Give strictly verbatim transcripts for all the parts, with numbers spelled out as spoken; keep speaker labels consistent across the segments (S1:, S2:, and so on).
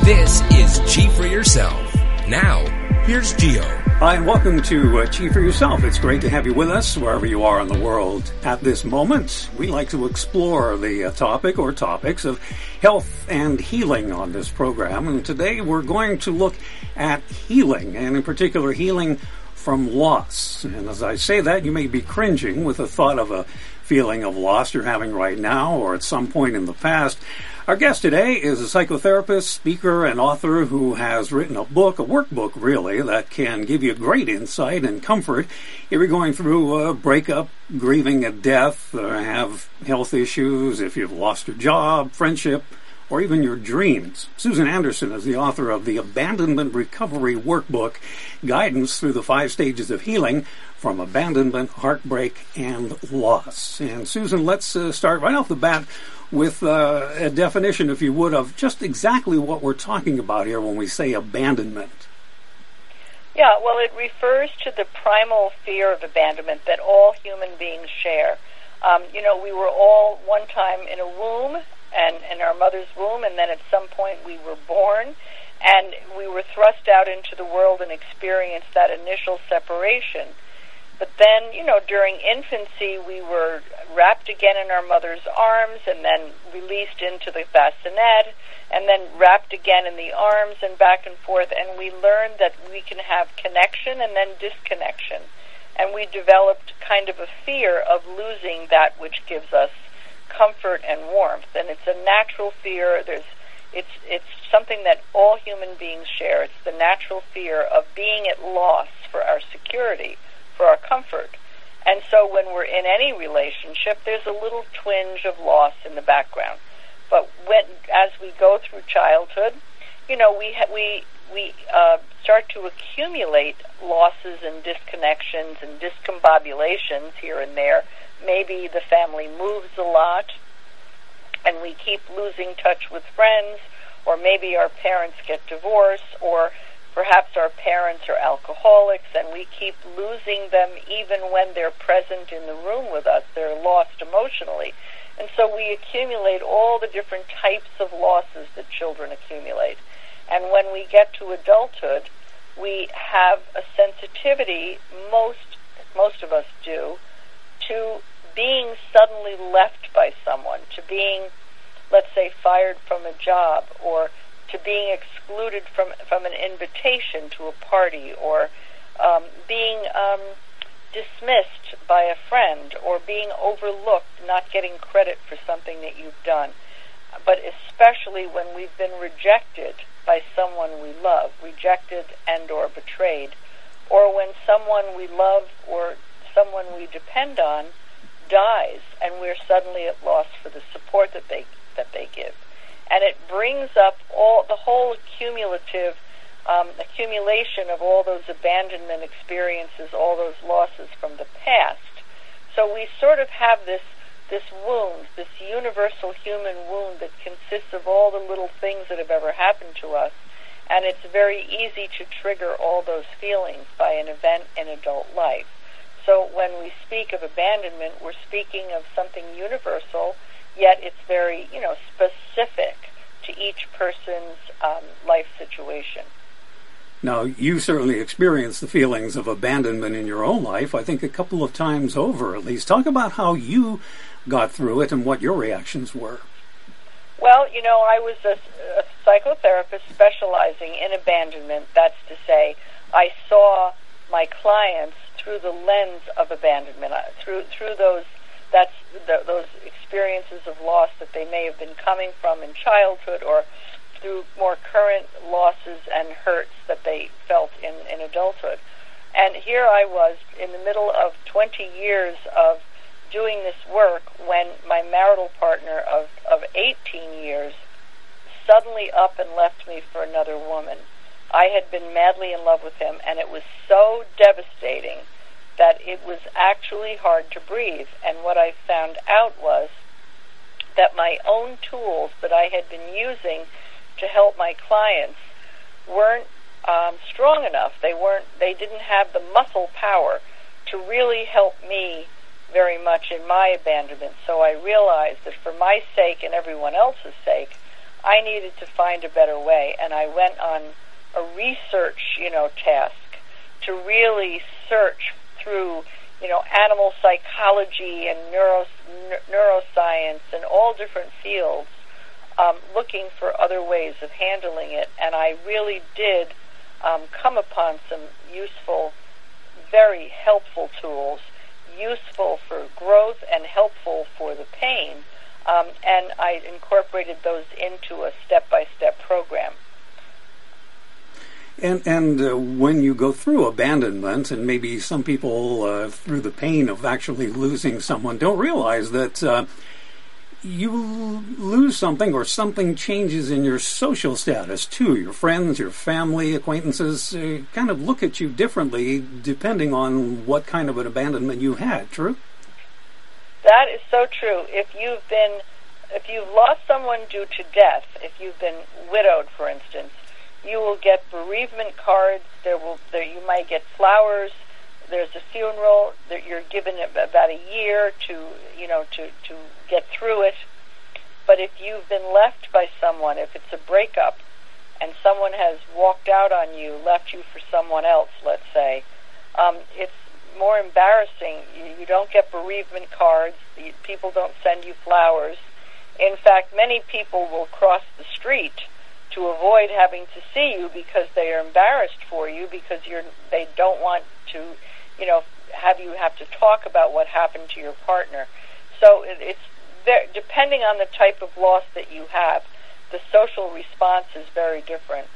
S1: This is G for Yourself. Now, here's Gio.
S2: Hi, and welcome to uh, G for Yourself. It's great to have you with us wherever you are in the world at this moment. We like to explore the uh, topic or topics of health and healing on this program. And today we're going to look at healing, and in particular healing from loss. And as I say that, you may be cringing with the thought of a feeling of loss you're having right now or at some point in the past. Our guest today is a psychotherapist, speaker, and author who has written a book, a workbook really, that can give you great insight and comfort if you're going through a breakup, grieving a death, or have health issues, if you've lost your job, friendship, or even your dreams. Susan Anderson is the author of the Abandonment Recovery Workbook, Guidance Through the Five Stages of Healing from Abandonment, Heartbreak, and Loss. And Susan, let's uh, start right off the bat with uh, a definition, if you would, of just exactly what we're talking about here when we say abandonment.
S3: Yeah, well, it refers to the primal fear of abandonment that all human beings share. Um, you know, we were all one time in a womb, and in our mother's womb, and then at some point we were born, and we were thrust out into the world and experienced that initial separation. But then, you know, during infancy, we were wrapped again in our mother's arms and then released into the bassinet and then wrapped again in the arms and back and forth. And we learned that we can have connection and then disconnection. And we developed kind of a fear of losing that which gives us comfort and warmth. And it's a natural fear. There's, it's, it's something that all human beings share. It's the natural fear of being at loss for our security, for our comfort. And so when we're in any relationship, there's a little twinge of loss in the background. But when, as we go through childhood, you know, we ha- we we uh, start to accumulate losses and disconnections and discombobulations here and there. Maybe the family moves a lot, and we keep losing touch with friends, or maybe our parents get divorced, or perhaps our parents are alcoholics and we keep losing them even when they're present in the room with us. They're lost emotionally. And so we accumulate all the different types of losses that children accumulate. And when we get to adulthood, we have a sensitivity, most most of us do, to being suddenly left by someone, to being, let's say, fired from a job, or to being excluded from from an invitation to a party, or um, being um, dismissed by a friend, or being overlooked, not getting credit for something that you've done. But especially when we've been rejected by someone we love, rejected and or betrayed, or when someone we love or someone we depend on dies, and we're suddenly at loss for the support that they that they give. And it brings up all the whole accumulative um, accumulation of all those abandonment experiences, all those losses from the past. So we sort of have this this wound, this universal human wound that consists of all the little things that have ever happened to us, and it's very easy to trigger all those feelings by an event in adult life. So when we speak of abandonment, we're speaking of something universal, yet it's very, you know, specific to each person's um, life situation.
S2: Now, you certainly experienced the feelings of abandonment in your own life, I think a couple of times over at least. Talk about how you got through it and what your reactions were.
S3: Well, you know, I was a, a psychotherapist specializing in abandonment. That's to say, I saw my clients through the lens of abandonment, through through those that's the, those experiences of loss that they may have been coming from in childhood, or through more current losses and hurts that they felt in, in adulthood. And here I was in the middle of twenty years of doing this work when my marital partner of, of eighteen years suddenly up and left me for another woman. I had been madly in love with him, and it was so devastating that it was actually hard to breathe. And what I found out was that my own tools that I had been using to help my clients weren't um, strong enough. They weren't. They didn't have the muscle power to really help me very much in my abandonment. So I realized that for my sake and everyone else's sake, I needed to find a better way, and I went on a research, you know, task to really search through, you know, animal psychology and neuro, neuroscience and all different fields, um, looking for other ways of handling it. And I really did um, come upon some useful, very helpful tools, useful for growth and helpful for the pain. Um, and I incorporated those into a step-by-step program.
S2: And and uh, when you go through abandonment, and maybe some people, uh, through the pain of actually losing someone, don't realize that uh, you lose something or something changes in your social status too. Your friends, your family, acquaintances uh, kind of look at you differently depending on what kind of an abandonment you had, true?
S3: That is so true. If you've been, if you've lost someone due to death, if you've been widowed, for instance, you will get bereavement cards. There will, there, you might get flowers. There's a funeral. That you're given about a year to, you know, to to get through it. But if you've been left by someone, if it's a breakup, and someone has walked out on you, left you for someone else, let's say, um, it's more embarrassing. You, you don't get bereavement cards. You, people don't send you flowers. In fact, many people will cross the street to avoid having to see you because they are embarrassed for you, because you're they don't want to, you know, have you have to talk about what happened to your partner. So it, it's there, depending on the type of loss that you have, the social response is very different.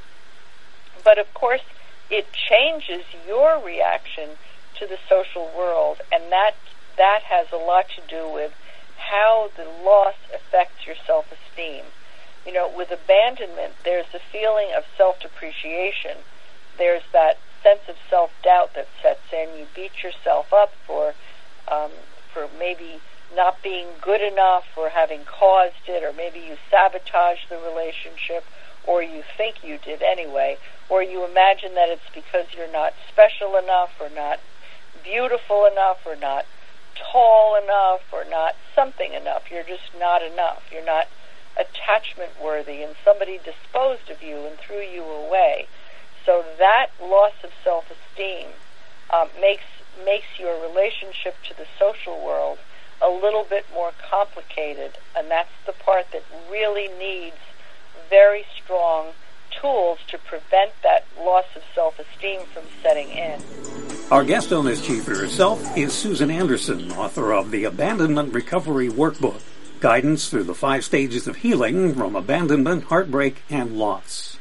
S3: But of course, it changes your reaction to the social world, and that that has a lot to do with how the loss affects your self-esteem. You know, with abandonment, there's a feeling of self-depreciation. There's that sense of self-doubt that sets in. You beat yourself up for um, for maybe not being good enough, or having caused it, or maybe you sabotaged the relationship, or you think you did anyway, or you imagine that it's because you're not special enough, or not beautiful enough, or not tall enough, or not something enough. You're just not enough. You're not attachment worthy, and somebody disposed of you and threw you away. So that loss of self-esteem um, makes makes your relationship to the social world a little bit more complicated, and that's the part that really needs very strong tools to prevent that loss of self-esteem from setting in.
S2: Our guest on this Chief for Yourself is Susan Anderson, author of the Abandonment Recovery Workbook, Guidance Through the Five Stages of Healing from Abandonment, Heartbreak, and Loss.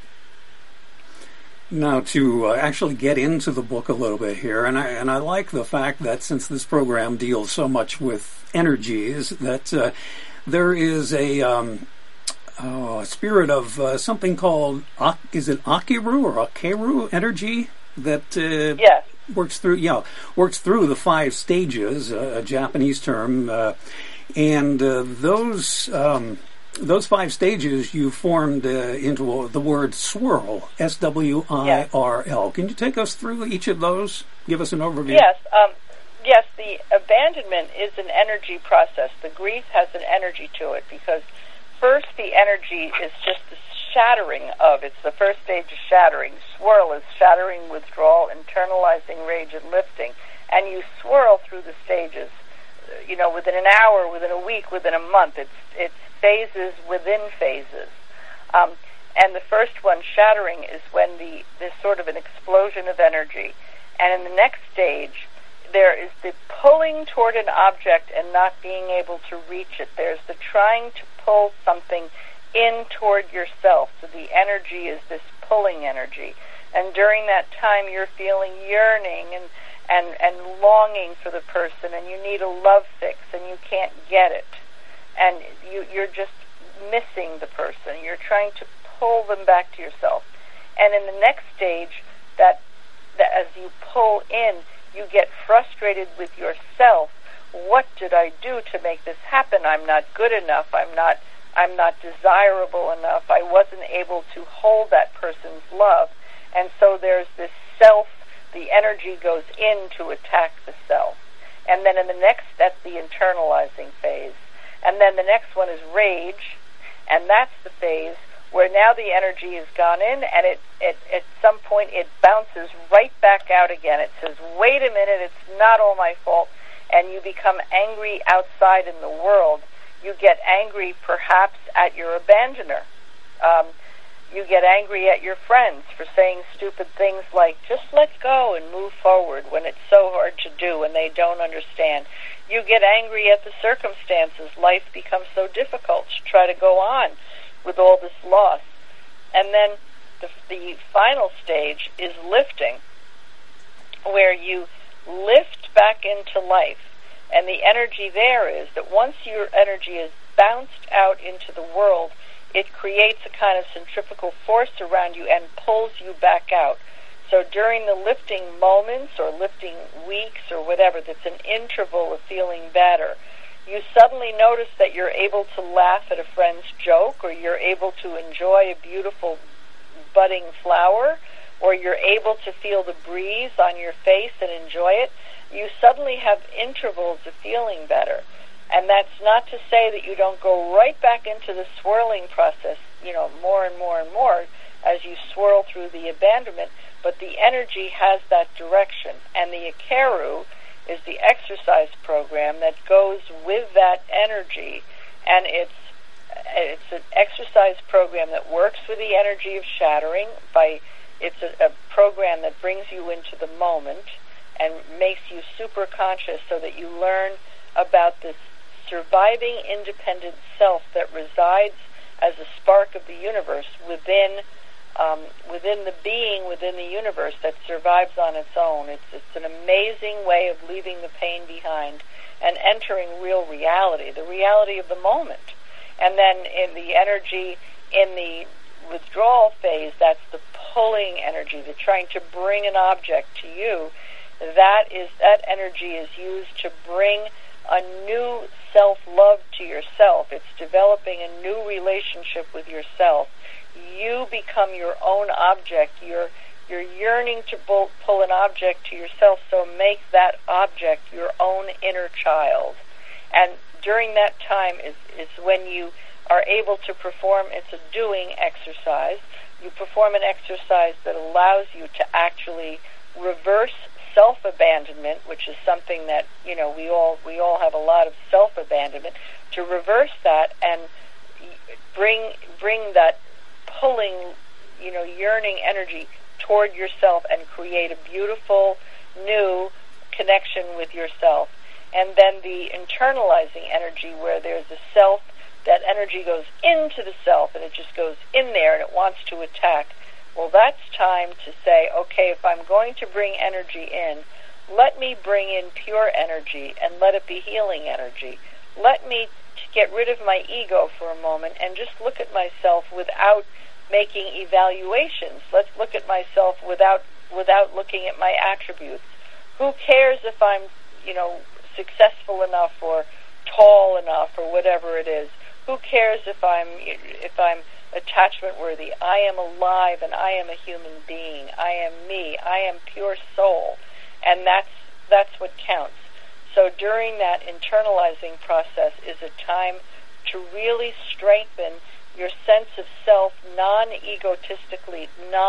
S2: Now, to uh, actually get into the book a little bit here, and I and I like the fact that since this program deals so much with energies, that uh, there is a, um, oh, a spirit of uh, something called, is it Akiru or Akeru energy that uh,
S3: yes.
S2: works through, yeah, works through the five stages, uh, a Japanese term, uh, and uh, those. Um, Those five stages you formed uh, into the word swirl, S W I R L. Yes. Can you take us through each of those? Give us an overview.
S3: Yes. Um, yes, the abandonment is an energy process. The grief has an energy to it, because first the energy is just the shattering of, it's the first stage of shattering. Swirl is shattering, withdrawal, internalizing, rage, and lifting. And you swirl through the stages, you know, within an hour, within a week, within a month. It's it's phases within phases. Um, and the first one, shattering, is when the there's sort of an explosion of energy. And in the next stage, there is the pulling toward an object and not being able to reach it. There's the trying to pull something in toward yourself. So the energy is this pulling energy. And during that time, you're feeling yearning and and, and longing for the person, and you need a love fix, and you can't get it. And you, you're just missing the person. You're trying to pull them back to yourself. And in the next stage, that, that as you pull in, you get frustrated with yourself. What did I do to make this happen? I'm not good enough. I'm not, I'm not desirable enough. I wasn't able to hold that person's love. And so there's this self, the energy goes in to attack the self. And then in the next, that's the internalizing phase. And then the next one is rage, and that's the phase where now the energy has gone in, and it, it at some point it bounces right back out again. It says, wait a minute, it's not all my fault, and you become angry outside in the world. You get angry perhaps at your abandoner. Um, you get angry at your friends for saying stupid things like, just let go and move forward, when it's so hard to do and they don't understand. You get angry at the circumstances. Life becomes so difficult to try to go on with all this loss. And then the, the final stage is lifting, where you lift back into life. And the energy there is that once your energy is bounced out into the world, it creates a kind of centrifugal force around you and pulls you back out. So during the lifting moments or lifting weeks or whatever, that's an interval of feeling better, you suddenly notice that you're able to laugh at a friend's joke, or you're able to enjoy a beautiful budding flower, or you're able to feel the breeze on your face and enjoy it. You suddenly have intervals of feeling better. And that's not to say that you don't go right back into the swirling process, you know, more and more and more as you swirl through the abandonment, but the energy has that direction. And the Ikaru is the exercise program that goes with that energy, and it's it's an exercise program that works with the energy of shattering. By it's a, a program that brings you into the moment and makes you super conscious, so that you learn about this surviving independent self that resides as a spark of the universe within um, within the being within the universe that survives on its own. It's it's an amazing way of leaving the pain behind and entering real reality, the reality of the moment. And then in the energy in the withdrawal phase, that's the pulling energy, the trying to bring an object to you. That is that energy is used to bring a new self-love to yourself. It's developing a new relationship with yourself. You become your own object. You're you're yearning to pull, pull an object to yourself, so make that object your own inner child. And during that time is, is when you are able to perform, it's a doing exercise. You perform an exercise that allows you to actually reverse self-abandonment, which is something that, you know, we all we all have a lot of self-abandonment, to reverse that and bring bring that pulling, you know, yearning energy toward yourself and create a beautiful new connection with yourself. And then the internalizing energy, where there's a self, that energy goes into the self and it just goes in there and it wants to attack. Well, that's time to say, okay, if I'm going to bring energy in, let me bring in pure energy and let it be healing energy. Let me get rid of my ego for a moment and just look at myself without making evaluations. Let's look at myself without without looking at my attributes. Who cares if I'm, you know, successful enough or tall enough or whatever it is? Who cares if I'm if I'm attachment worthy? I am alive and I am a human being. I am me. I am pure soul. And that's that's what counts. So during that internalizing process is a time to really strengthen your sense of self non-egotistically,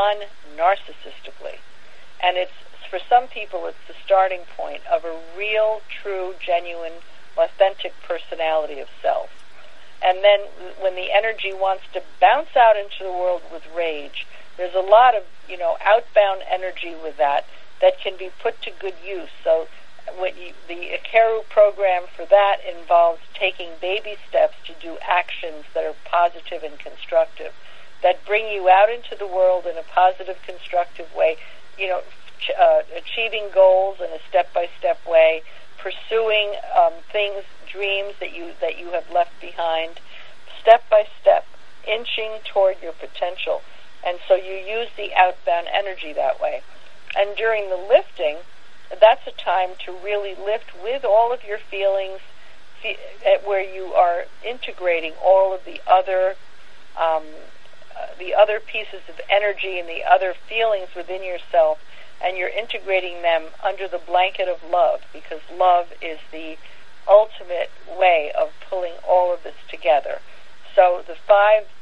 S3: non-narcissistically. And it's, for some people, it's the starting point of a real, true, genuine, authentic personality of self. And then when the energy wants to bounce out into the world with rage, there's a lot of, you know, outbound energy with that that can be put to good use. So what you, the Ikaru program for that involves taking baby steps to do actions that are positive and constructive, that bring you out into the world in a positive, constructive way, you know, ch- uh, achieving goals in a step-by-step way, pursuing um, things, dreams that you that you have left behind, step by step, inching toward your potential. And so you use the outbound energy that way. And during the lifting, that's a time to really lift with all of your feelings, fe- where you are integrating all of the other um, uh, the other pieces of energy and the other feelings within yourself, and you're integrating them under the blanket of love, because love is the ultimate way of pulling all of this together. So the five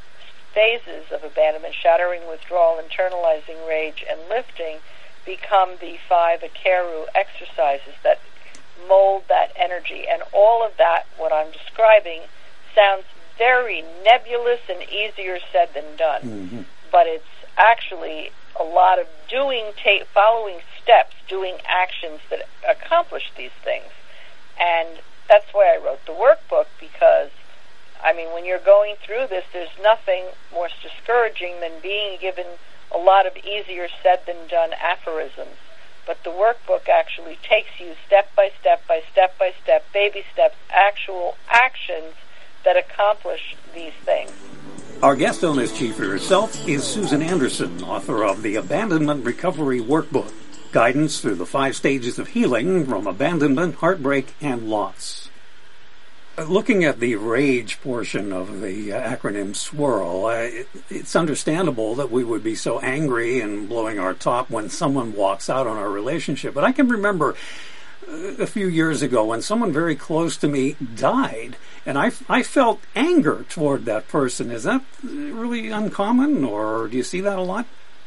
S3: phases of abandonment, shattering, withdrawal, internalizing rage, and lifting, become the five Ikaru exercises that mold that energy. And all of that, what I'm describing, sounds very nebulous and easier said than done. Mm-hmm. But it's actually a lot of doing, ta- following steps, doing actions that accomplish these things. And that's why I wrote the workbook, because, I mean, when you're going through this, there's nothing more discouraging than being given a lot of easier said than done aphorisms. But the workbook actually takes you step by step by step by step, baby steps, actual actions that accomplish these things.
S2: Our guest on this Chief for Yourself is Susan Anderson, author of the Abandonment Recovery Workbook, Guidance Through the Five Stages of Healing from Abandonment, Heartbreak, and Loss. Looking at the rage portion of the uh, acronym SWIRL, uh, it, it's understandable that we would be so angry and blowing our top when someone walks out on our relationship. But I can remember a few years ago when someone very close to me died, and I, I felt anger toward that person. Is that really uncommon, or do you see that a lot?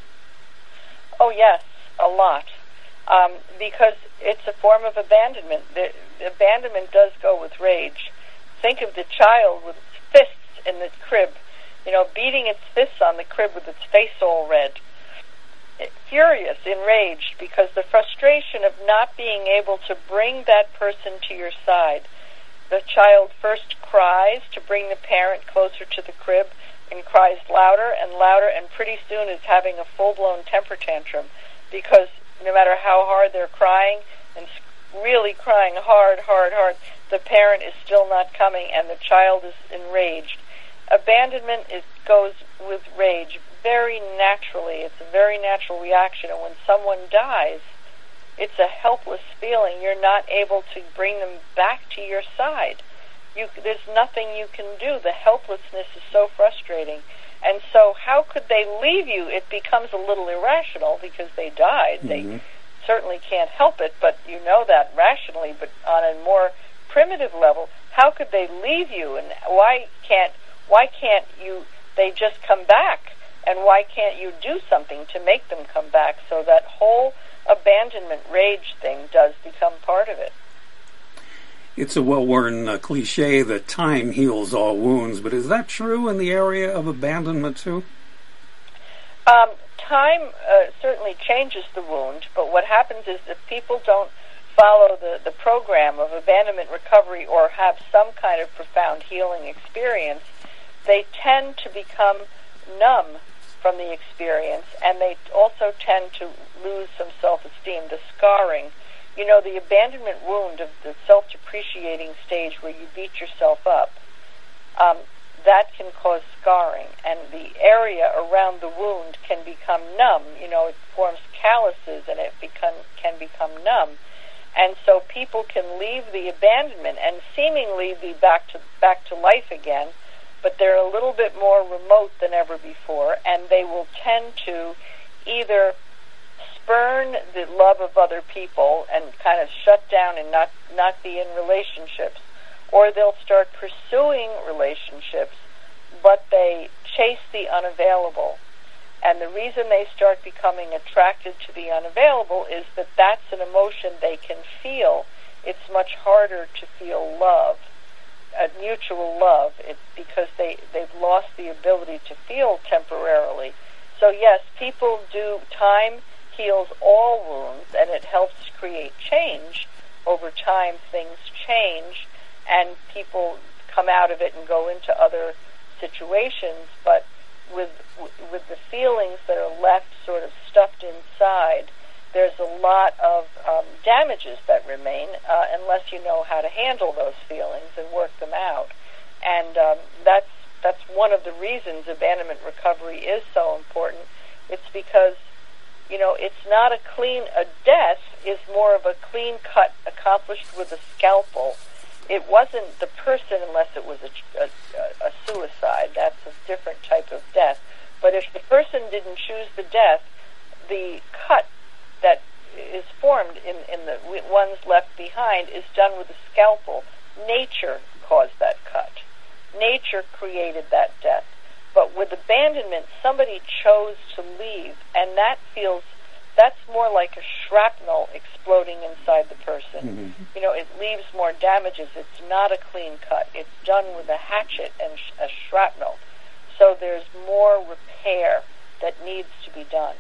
S3: Oh, yes, a lot, um, because it's a form of abandonment. The, the abandonment does go with rage. Think of the child with its fists in the crib, you know, beating its fists on the crib with its face all red. Furious, enraged, because the frustration of not being able to bring that person to your side. The child first cries to bring the parent closer to the crib, and cries louder and louder, and pretty soon is having a full-blown temper tantrum, because no matter how hard they're crying, and really crying hard, hard, hard, the parent is still not coming, and the child is enraged. Abandonment is, goes with rage very naturally. It's a very natural reaction. And when someone dies, it's a helpless feeling. You're not able to bring them back to your side. You, there's nothing you can do. The helplessness is so frustrating. And so how could they leave you? It becomes a little irrational because they died. Mm-hmm. They certainly can't help it, but you know that rationally. But on a more primitive level, how could they leave you? And why can't why can't you? They just come back. And why can't you do something to make them come back? So that whole abandonment rage thing does become part of it.
S2: It's a well-worn uh, cliche that time heals all wounds, but is that true in the area of abandonment too?
S3: Um, time uh, certainly changes the wound, but what happens is that people don't follow the, the program of abandonment recovery or have some kind of profound healing experience. They tend to become numb from the experience, and they also tend to lose some self-esteem, the scarring. You know, the abandonment wound of the self-depreciating stage where you beat yourself up, um, that can cause scarring, and the area around the wound can become numb. You know, it forms calluses, and it become, can become numb. And so people can leave the abandonment and seemingly be back to back to life again, but they're a little bit more remote than ever before, and they will tend to either spurn the love of other people and kind of shut down and not, not be in relationships, or they'll start pursuing relationships, but they chase the unavailable. And the reason they start becoming attracted to the unavailable is that that's an emotion they can feel. It's much harder to feel love. A mutual love, it, because they, they've lost the ability to feel temporarily. So yes, people do, time heals all wounds, and it helps create change. Over time, things change, and people come out of it and go into other situations, but with, with the feelings that are left sort of stuffed inside, there's a lot of um, damages that remain uh, unless you know how to handle those feelings and work them out. And um, that's that's one of the reasons abandonment recovery is so important. It's because, you know, it's not a clean, a death is more of a clean cut accomplished with a scalpel. It wasn't the person unless it was a, a, a suicide. That's a different type of death. But if the person didn't choose the death, the cut that is formed in, in the ones left behind is done with a scalpel. Nature caused that cut. Nature created that death. But with abandonment, somebody chose to leave, and that feels, that's more like a shrapnel exploding inside the person. Mm-hmm. You know, it leaves more damages. It's not a clean cut. It's done with a hatchet and sh- a shrapnel. So there's more repair that needs to be done.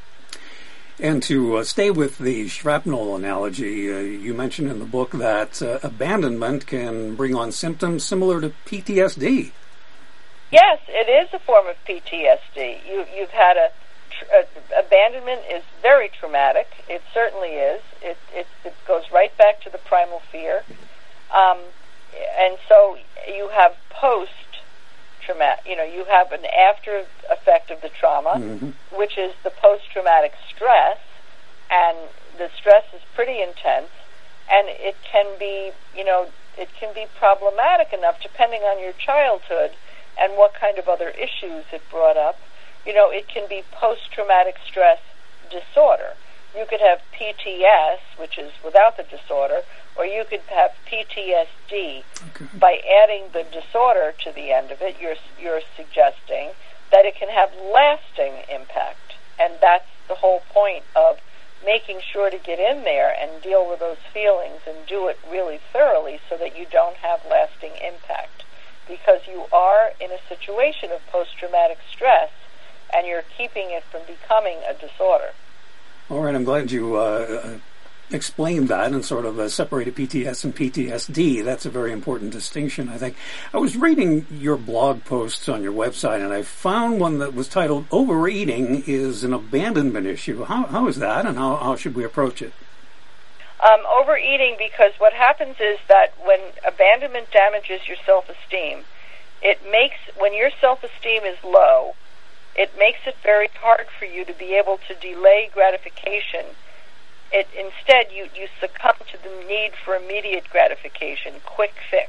S2: And to uh, stay with the shrapnel analogy, uh, you mentioned in the book that uh, abandonment can bring on symptoms similar to P T S D.
S3: Yes, it is a form of P T S D. You, you've had a, tr- a abandonment is very traumatic. It certainly is. It, it, it goes right back to the primal fear, um, and so you have post traumatic. You know, you have an after effect of the trauma, mm-hmm. which is the post traumatic stress, and the stress is pretty intense, and it can be, you know, it can be problematic enough depending on your childhood and what kind of other issues it brought up. You know, it can be post-traumatic stress disorder. You could have P T S, which is without the disorder, or you could have P T S D. Okay. By adding the disorder to the end of it, you're you're suggesting that it can have lasting impact. And that's the whole point of making sure to get in there and deal with those feelings and do it really thoroughly so that you don't have lasting impact. Because you are in a situation of post-traumatic stress, and you're keeping it from becoming a disorder.
S2: All right, I'm glad you uh, explained that and sort of uh, separated P T S and P T S D. That's a very important distinction, I think. I was reading your blog posts on your website, and I found one that was titled, Overeating is an Abandonment Issue. How, how is that, and how, how should we approach it?
S3: Um, overeating, because what happens is that when abandonment damages your self-esteem, it makes, when your self-esteem is low, it makes it very hard for you to be able to delay gratification. It, instead, you, you succumb to the need for immediate gratification, quick fix.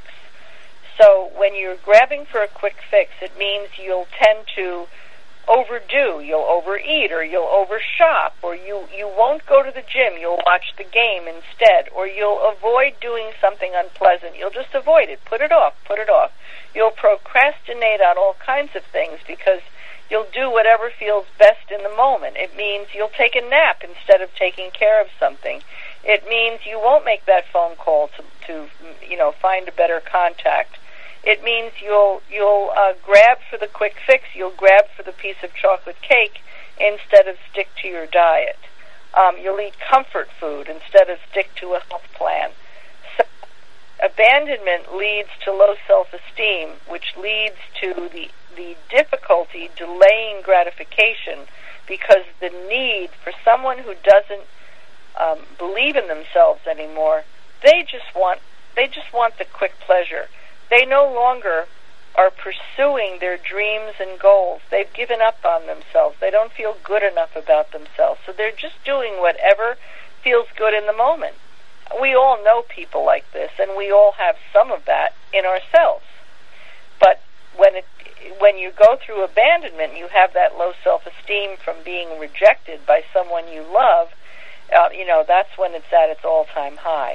S3: So when you're grabbing for a quick fix, it means you'll tend to overdo, you'll overeat, or you'll overshop, or you, you won't go to the gym, you'll watch the game instead, or you'll avoid doing something unpleasant. You'll just avoid it, put it off, put it off. You'll procrastinate on all kinds of things because you'll do whatever feels best in the moment. It means you'll take a nap instead of taking care of something. It means you won't make that phone call to, to you know, find a better contact. It means you'll you'll uh, grab for the quick fix. You'll grab for the piece of chocolate cake instead of stick to your diet. Um, you'll eat comfort food instead of stick to a health plan. So abandonment leads to low self-esteem, which leads to the the difficulty delaying gratification because the need for someone who doesn't um, believe in themselves anymore, they just want they just want the quick pleasure. They no longer are pursuing their dreams and goals. They've given up on themselves. They don't feel good enough about themselves. So they're just doing whatever feels good in the moment. We all know people like this, and we all have some of that in ourselves. But when it, when you go through abandonment, you have that low self-esteem from being rejected by someone you love. Uh, you know, that's when it's at its all-time high.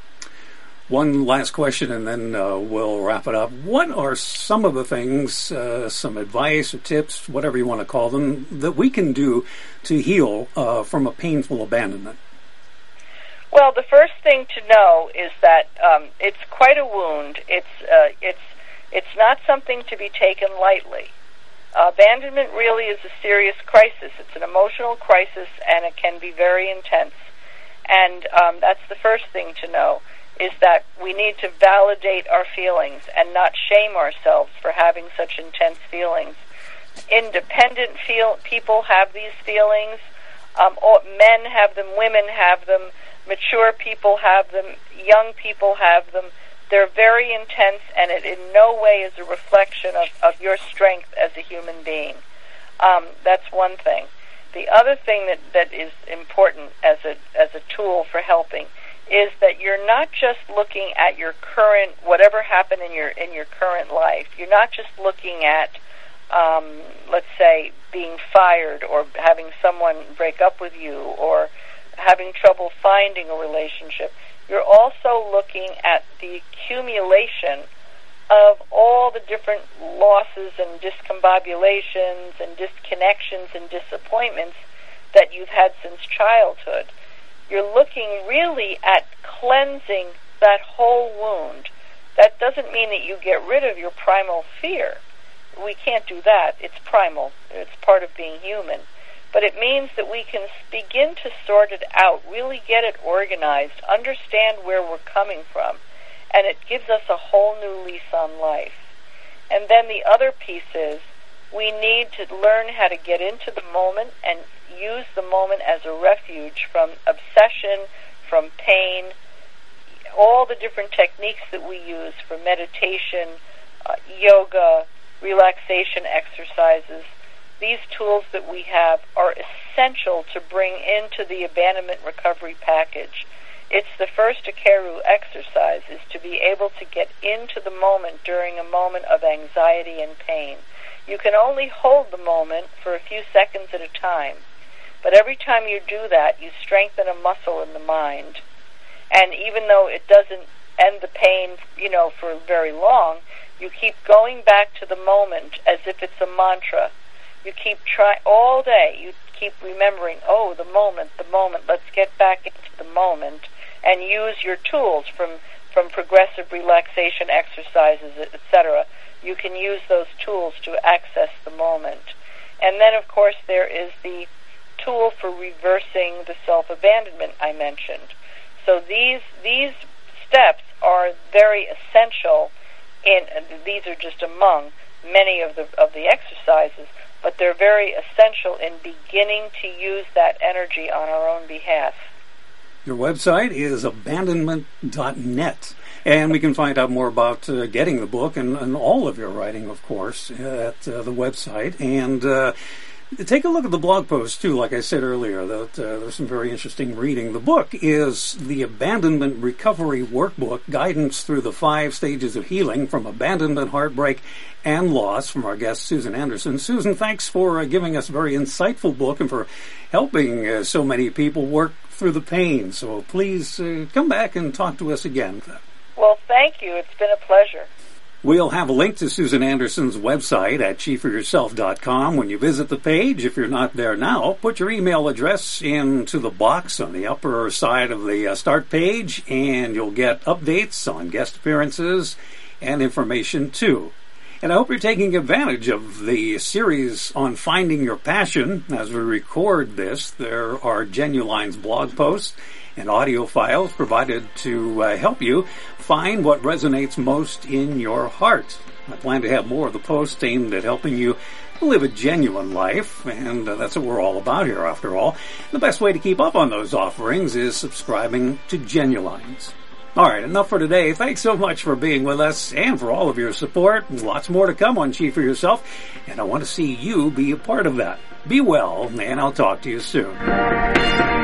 S2: One last question, and then uh, we'll wrap it up. What are some of the things, uh, some advice or tips, whatever you want to call them, that we can do to heal uh, from a painful abandonment?
S3: Well, the first thing to know is that um, it's quite a wound. It's uh, it's it's not something to be taken lightly. Uh, abandonment really is a serious crisis. It's an emotional crisis, and it can be very intense. And um, that's the first thing to know, is that we need to validate our feelings and not shame ourselves for having such intense feelings. Independent feel- people have these feelings. Um, all, men have them, women have them, mature people have them, young people have them. They're very intense, and it in no way is a reflection of, of your strength as a human being. Um, that's one thing. The other thing that, that is important as a as a tool for helping is that you're not just looking at your current, whatever happened in your in your current life. You're not just looking at, um, let's say, being fired or having someone break up with you or having trouble finding a relationship. You're also looking at the accumulation of all the different losses and discombobulations and disconnections and disappointments that you've had since childhood. You're looking really at cleansing that whole wound. That doesn't mean that you get rid of your primal fear. We can't do that. It's primal. It's part of being human. But it means that we can begin to sort it out, really get it organized, understand where we're coming from, and it gives us a whole new lease on life. And then the other piece is we need to learn how to get into the moment and use the moment as a refuge from obsession, from pain, all the different techniques that we use for meditation, uh, yoga, relaxation exercises. These tools that we have are essential to bring into the abandonment recovery package. It's the first Ikeru exercise, is to be able to get into the moment during a moment of anxiety and pain. You can only hold the moment for a few seconds at a time, but every time you do that, you strengthen a muscle in the mind. And even though it doesn't end the pain, you know, for very long, you keep going back to the moment as if it's a mantra. You keep trying all day. You keep remembering, oh, the moment, the moment. Let's get back into the moment and use your tools from, from progressive relaxation exercises, et cetera. You can use those tools to access the moment. And then, of course, there is the tool for reversing the self-abandonment I mentioned. So these these steps are very essential. In these are just among many of the of the exercises, but they're very essential in beginning to use that energy on our own behalf.
S2: Your website is abandonment dot net, and we can find out more about uh, getting the book and, and all of your writing, of course, at uh, the website. And uh, take a look at the blog post, too. Like I said earlier, that uh, there's some very interesting reading. The book is the Abandonment Recovery Workbook, Guidance Through the Five Stages of Healing from Abandonment, Heartbreak, and Loss, from our guest, Susan Anderson. Susan, thanks for uh, giving us a very insightful book and for helping uh, so many people work through the pain. So please uh, come back and talk to us again.
S3: Well, thank you. It's been a pleasure.
S2: We'll have a link to Susan Anderson's website at chi for yourself dot com when you visit the page. If you're not there now, put your email address into the box on the upper side of the uh, start page, and you'll get updates on guest appearances and information, too. And I hope you're taking advantage of the series on finding your passion. As we record this, there are Genuline's blog posts and audio files provided to uh, help you find what resonates most in your heart. I plan to have more of the posts aimed at helping you live a genuine life, and uh, that's what we're all about here, after all. The best way to keep up on those offerings is subscribing to Genulines. All right, enough for today. Thanks so much for being with us and for all of your support. Lots more to come on Chi for Yourself, and I want to see you be a part of that. Be well, and I'll talk to you soon.